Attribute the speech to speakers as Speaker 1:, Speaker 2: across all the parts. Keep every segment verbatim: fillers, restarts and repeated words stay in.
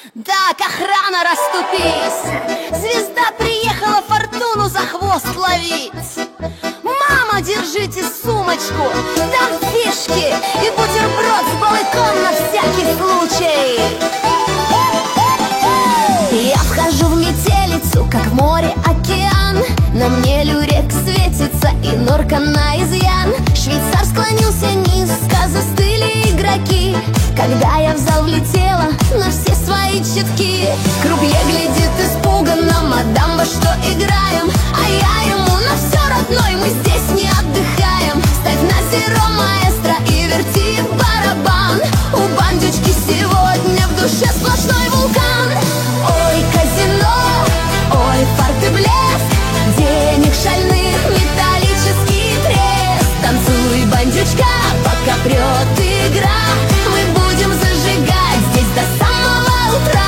Speaker 1: Так, охрана, расступись! Звезда приехала фортуну за хвост ловить. Мама, держите сумочку, там фишки и бутерброд с балыком на всякий случай. Я вхожу в метелицу, как в море океан. На мне люрек светится и норка на изъян. Швейцар склонился низко, застыли игроки. Когда я в зал влетела на все свои читки. Крупье глядит испуганно: мадам, во что играем? А я ему: на все, родной, мы здесь не отдыхаем. Ставь на зеро, маэстро, и верти барабан. У бандючки сегодня в душе сплошной вулкан. Ой, казино, ой, фарт и блеск, денег шальных, металлический треск. Танцуй, бандючка, пока прет игра. Мы будем зажигать здесь до самого утра.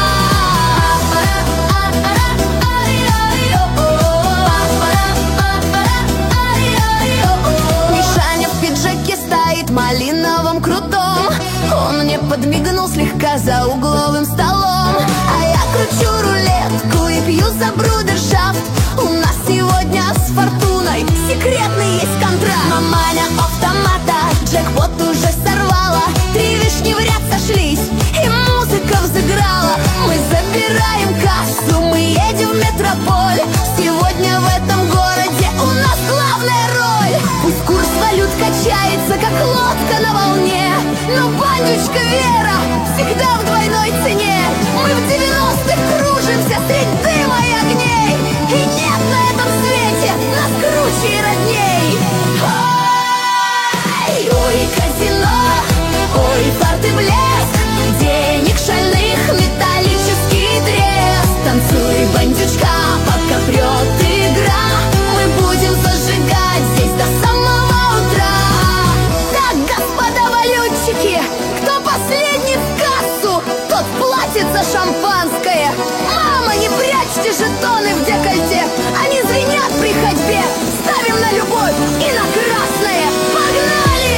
Speaker 1: Мишаня в пиджаке стоит малиновым крутом. Он мне подмигнул слегка за угловым столом. А я кручу рулетку и пью за брудершафт. У нас сегодня с фортуной секретный есть контракт. Маманя автомата джекпот уже сорвала. Три вишни в ряд сошлись и музыка взыграла. Мы забираем кассу, мы едем в метрополь. Сегодня в этом городе у нас главная роль. Пусть курс валют качается, как лодка на волне, но бандючка Вера всегда в двойной цене. Мы в девяностых кружимся средь дыма и огней. И нет на этом свете нас круче и родней. Ой, ой, казино, ой, фарт и блеск, денег шальных, металлический треск. Танцуй, бандючка, пока прет игра. Мы будем зажигать здесь до самого утра. Так, господа валютчики, кто последний в кассу, тот платит за шампанское. Мама, не прячьте жетоны в декольте, они звенят при ходьбе. Ставим на любовь и на красное. Погнали!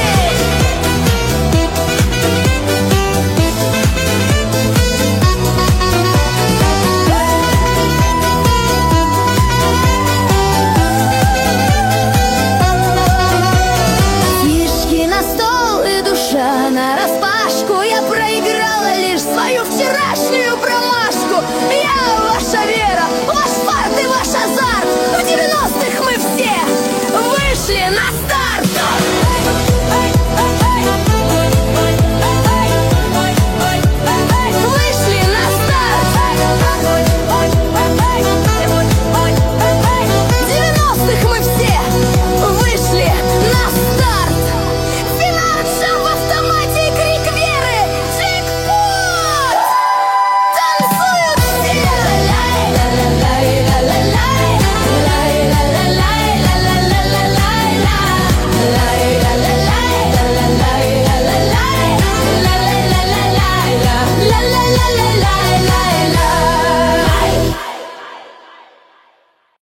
Speaker 1: Фишки на стол и душа нараспашку. Я проиграла лишь свою вчерашнюю промашку. Я ваша Вера, ваш фарт и ваш азарт. В девяностых мы все вышли на старт.